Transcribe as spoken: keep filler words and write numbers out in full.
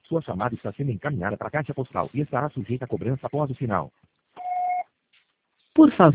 Sua chamada está sendo encaminhada para a caixa postal e estará sujeita a cobrança após o sinal. Por favor,